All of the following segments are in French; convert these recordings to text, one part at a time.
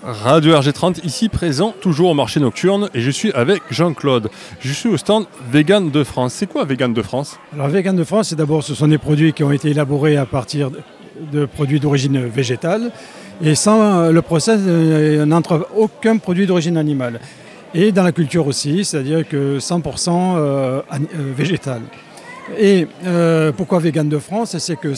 Radio RG30, ici présent, toujours au marché nocturne, et je suis avec Jean-Claude. Je suis au stand Vegan de France. C'est quoi Vegan de France ? Alors Vegan de France, ce sont des produits qui ont été élaborés à partir de produits d'origine végétale, et sans le process, n'entre aucun produit d'origine animale. Et dans la culture aussi, c'est-à-dire que 100% végétal. Et pourquoi Vegan de France ? C'est que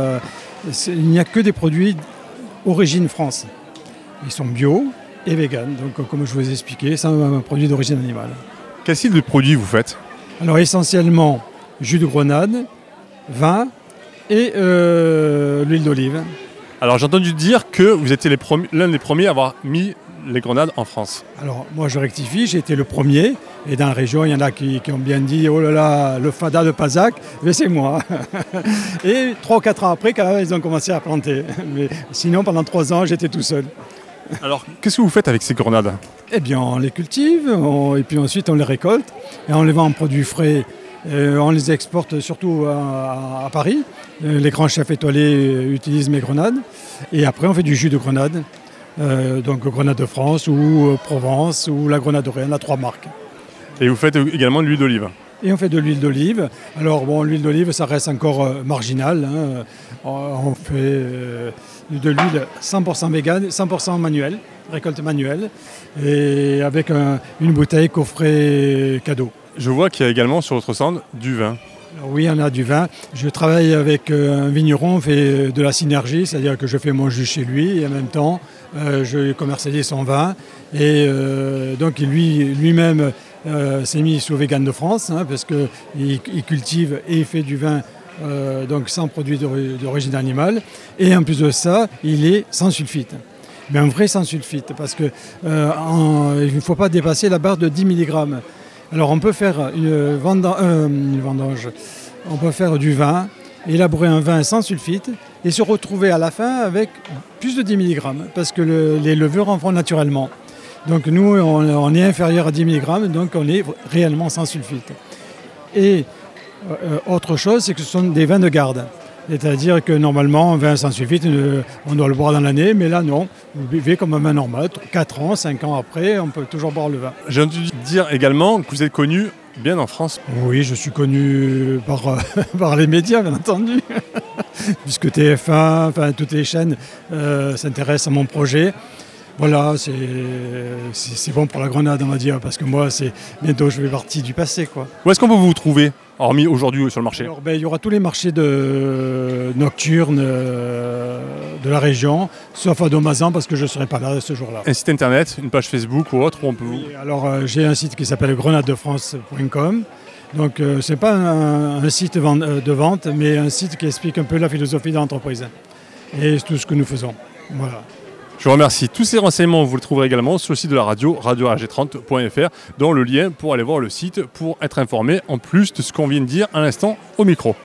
il n'y a que des produits origine France. Ils sont bio et vegan, donc comme je vous ai expliqué, c'est un produit d'origine animale. Quel style de produit vous faites ? Alors essentiellement jus de grenade, vin et l'huile d'olive. Alors j'ai entendu dire que vous étiez l'un des premiers à avoir mis les grenades en France. Alors moi je rectifie, j'ai été le premier, et dans la région il y en a qui ont bien dit « Oh là là, le fada de Pazac », mais c'est moi. Et 3 ou 4 ans après, quand même, ils ont commencé à planter. Mais sinon pendant 3 ans j'étais tout seul. Alors qu'est-ce que vous faites avec ces grenades ? Eh bien on les cultive, et puis ensuite on les récolte, et on les vend en produits frais. On les exporte surtout à Paris. Les grands chefs étoilés utilisent mes grenades. Et après on fait du jus de grenade. Donc Grenade de France ou Provence ou la Grenade de Rennes, on a 3 marques. Et vous faites également de l'huile d'olive ? Et on fait de l'huile d'olive. Alors bon, l'huile d'olive, ça reste encore marginal. On fait de l'huile 100% végane, 100% manuelle, récolte manuelle, et avec une bouteille coffret cadeau. Je vois qu'il y a également sur votre stand du vin. Alors oui, on a du vin. Je travaille avec un vigneron, on fait de la synergie, c'est-à-dire que je fais mon jus chez lui et en même temps, je commercialise son vin. Et donc lui-même s'est mis sous Vegan de France, parce qu'il cultive et il fait du vin donc sans produit d'origine animale. Et en plus de ça, il est sans sulfite. Mais un vrai sans sulfite, parce qu'il ne faut pas dépasser la barre de 10 mg. Alors on peut faire une vendange, on peut faire du vin, élaborer un vin sans sulfite et se retrouver à la fin avec plus de 10 mg, parce que les levures en font naturellement. Donc nous, on est inférieur à 10 mg, donc on est réellement sans sulfite. Et autre chose, c'est que ce sont des vins de garde. C'est-à-dire que normalement, un vin sans sulfite, on doit le boire dans l'année, mais là non, vous buvez comme un vin normal, 4 ans, 5 ans après, on peut toujours boire le vin. J'ai entendu dire également que vous êtes connu bien en France. Oui, je suis connu par les médias, bien entendu, puisque TF1, enfin toutes les chaînes s'intéressent à mon projet. Voilà, c'est bon pour la grenade, on va dire, parce que moi, bientôt je fais partie du passé, quoi. Où est-ce qu'on peut vous trouver, hormis aujourd'hui sur le marché ? Alors, il y aura tous les marchés nocturnes de la région, sauf à Domazan, parce que je ne serai pas là ce jour-là. Un site internet, une page Facebook ou autre où on peut vous... Oui, alors, j'ai un site qui s'appelle grenadedefrance.com. Donc, ce n'est pas un site de vente, mais un site qui explique un peu la philosophie de l'entreprise et tout ce que nous faisons. Voilà. Je vous remercie. Tous ces renseignements, vous les trouverez également sur le site de la radio, radio-rg30.fr, dont le lien pour aller voir le site, pour être informé, en plus de ce qu'on vient de dire à l'instant au micro.